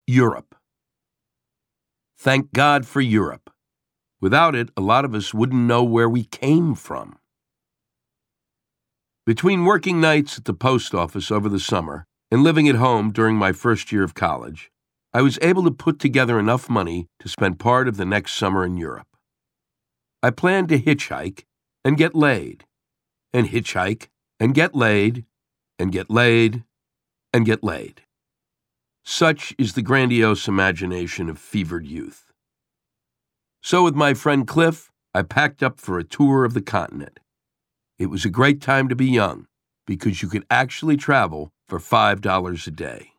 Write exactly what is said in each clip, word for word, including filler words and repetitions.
Europe. Thank God for Europe. Without it, a lot of us wouldn't know where we came from. Between working nights at the post office over the summer and living at home during my first year of college, I was able to put together enough money to spend part of the next summer in Europe. I planned to hitchhike and get laid, and hitchhike and get laid, and get laid, and get laid. Such is the grandiose imagination of fevered youth. So with my friend Cliff, I packed up for a tour of the continent. It was a great time to be young, because you could actually travel for five dollars a day.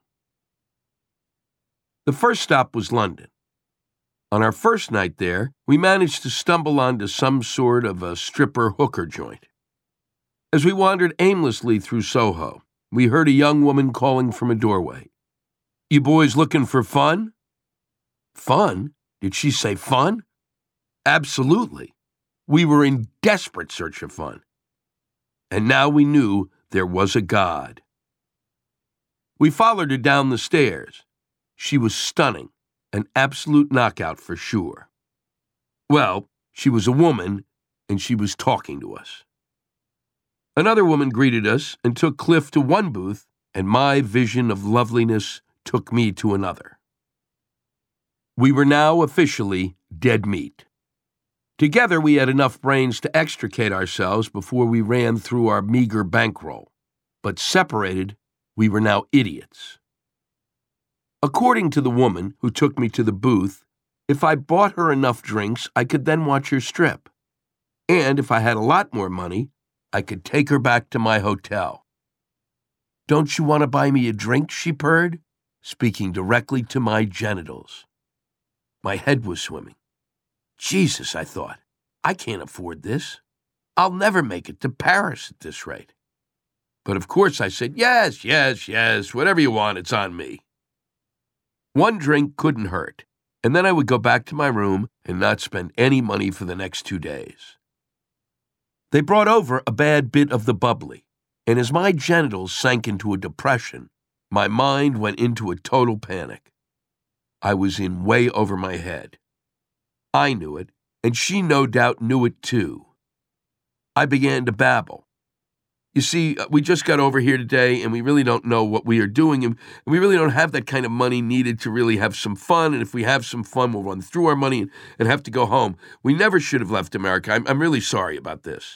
The first stop was London. On our first night there, we managed to stumble onto some sort of a stripper hooker joint. As we wandered aimlessly through Soho, we heard a young woman calling from a doorway. "You boys looking for fun?" Fun? Did she say fun? Absolutely. We were in desperate search of fun. And now we knew there was a God. We followed her down the stairs. She was stunning, an absolute knockout for sure. Well, she was a woman, and she was talking to us. Another woman greeted us and took Cliff to one booth, and my vision of loveliness took me to another. We were now officially dead meat. Together we had enough brains to extricate ourselves before we ran through our meager bankroll, but separated, we were now idiots. According to the woman who took me to the booth, if I bought her enough drinks, I could then watch her strip. And if I had a lot more money, I could take her back to my hotel. "Don't you want to buy me a drink?" she purred, speaking directly to my genitals. My head was swimming. Jesus, I thought, I can't afford this. I'll never make it to Paris at this rate. But of course I said, yes, yes, yes, whatever you want, it's on me. One drink couldn't hurt, and then I would go back to my room and not spend any money for the next two days. They brought over a bad bit of the bubbly, and as my genitals sank into a depression, my mind went into a total panic. I was in way over my head. I knew it, and she no doubt knew it too. I began to babble. You see, we just got over here today, and we really don't know what we are doing, and we really don't have that kind of money needed to really have some fun, and if we have some fun, we'll run through our money and, and have to go home. We never should have left America. I'm, I'm really sorry about this.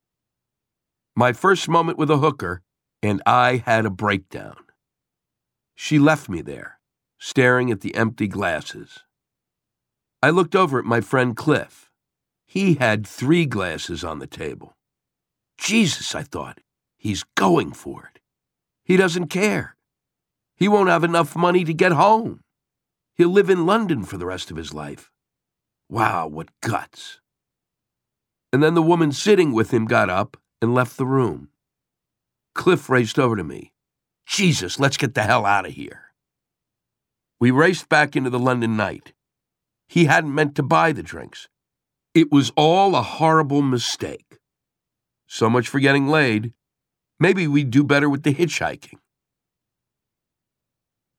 My first moment with a hooker, and I had a breakdown. She left me there, staring at the empty glasses. I looked over at my friend Cliff. He had three glasses on the table. Jesus, I thought, he's going for it. He doesn't care. He won't have enough money to get home. He'll live in London for the rest of his life. Wow, what guts. And then the woman sitting with him got up and left the room. Cliff raced over to me. Jesus, let's get the hell out of here. We raced back into the London night. He hadn't meant to buy the drinks. It was all a horrible mistake. So much for getting laid. Maybe we'd do better with the hitchhiking.